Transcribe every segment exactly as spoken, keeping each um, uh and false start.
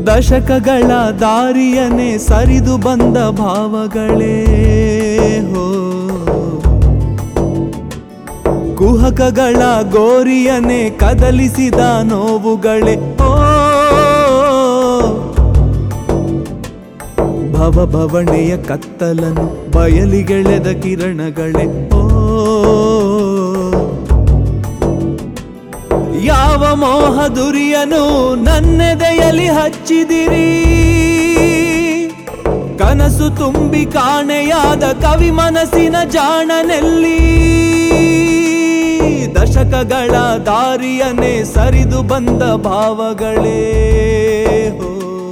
ದಶಕಗಳ ದಾರಿಯನೇ ಸರಿದು ಬಂದ ಭಾವಗಳೇ ಹೋ, ಕುಹಕಗಳ ಗೋರಿಯನೇ ಕದಲಿಸಿದ ನೋವುಗಳೇ ಓ, ಭವ ಭವಣೆಯ ಕತ್ತಲನು ಬಯಲಿಗೆಳೆದ ಕಿರಣಗಳೇ ಓ, ಯಾವ ಮೋಹ ದುರಿಯನು ನನ್ನೆದೆಯಲಿ ಹಚ್ಚಿದಿರಿ, ಕನಸು ತುಂಬಿ ಕಾಣೆಯಾದ ಕವಿ ಮನಸ್ಸಿನ ಜಾಣನೆಲ್ಲಿ, ದಶಕಗಳ ದಾರಿಯನೇ ಸರಿದು ಬಂದ ಭಾವಗಳೇ ಹೋ,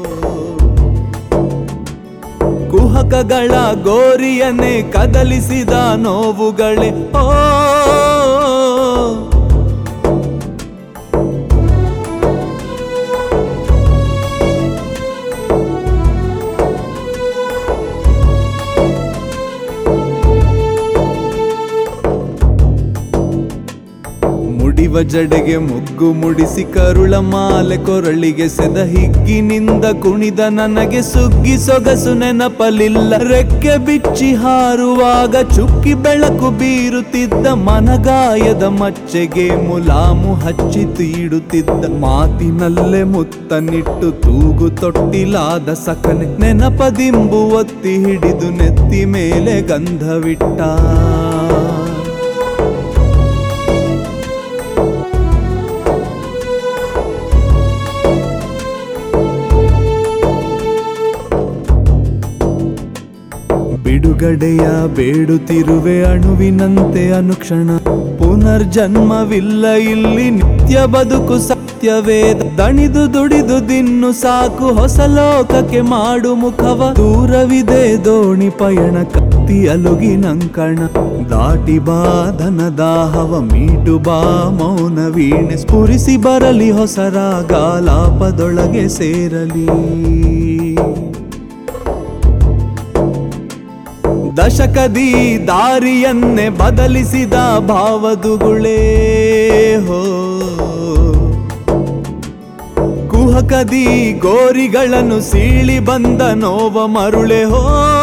ಕುಹಕಗಳ ಗೋರಿಯನ್ನೇ ಕದಲಿಸಿದ ನೋವುಗಳೇ ಓ, ಮುಡಿವ ಜಡೆಗೆ ಮುಗ್ಗು ಮುಡಿಸಿ ಕರುಳ ಮಾಲೆ ಕೊರಳಿಗೆ ಸೆದ ಹಿಗ್ಗಿನಿಂದ ಕುಣಿದ ನನಗೆ ಸುಗ್ಗಿ ಸೊಗಸು ನೆನಪಲಿಲ್ಲ, ರೆಕ್ಕೆ ಬಿಚ್ಚಿ ಹಾರುವಾಗ ಚುಕ್ಕಿ ಬೆಳಕು ಬೀರುತ್ತಿದ್ದ ಮನಗಾಯದ ಮಚ್ಚೆಗೆ ಮುಲಾಮು ಹಚ್ಚಿ ತೀಡುತ್ತಿದ್ದ, ಮಾತಿನಲ್ಲೇ ಮುತ್ತನಿಟ್ಟು ತೂಗು ತೊಟ್ಟಿಲಾದ ಸಕನೆ ನೆನಪದಿಂಬು ಒತ್ತಿ ಹಿಡಿದು ನೆತ್ತಿ ಮೇಲೆ ಗಂಧವಿಟ್ಟ, ಬಿಡುಗಡೆಯ ಬೇಡುತ್ತಿರುವೆ ಅಣುವಿನಂತೆ ಅನುಕ್ಷಣ, ಪುನರ್ಜನ್ಮವಿಲ್ಲ ಇಲ್ಲಿ ನಿತ್ಯ ಬದುಕು ಸತ್ಯವೇದ, ದಣಿದು ದುಡಿದು ದಿನ್ನು ಸಾಕು ಹೊಸ ಲೋಕಕ್ಕೆ ಮಾಡು ಮುಖವ, ದೂರವಿದೆ ದೋಣಿ ಪಯಣ ಕತ್ತಿ ಅಲುಗಿನಂಕಣ, ದಾಟಿ ಬಾ ಧನದಾಹವ ಮೀಟು ಬಾ ಮೌನ ವೀಣೆ, ಸ್ಫುರಿಸಿ ಬರಲಿ ಹೊಸ ರಾಗಾಲಾಪದೊಳಗೆ ಸೇರಲಿ, ದಶಕದಿ ದಾರಿಯನ್ನೇ ಬದಲಿಸಿದ ಭಾವದುಗುಳೇ ಹೋ, ಕುಹಕದಿ ಗೋರಿಗಳನ್ನು ಸೀಳಿ ಬಂದ ನೋವ ಮರುಳೆ ಹೋ.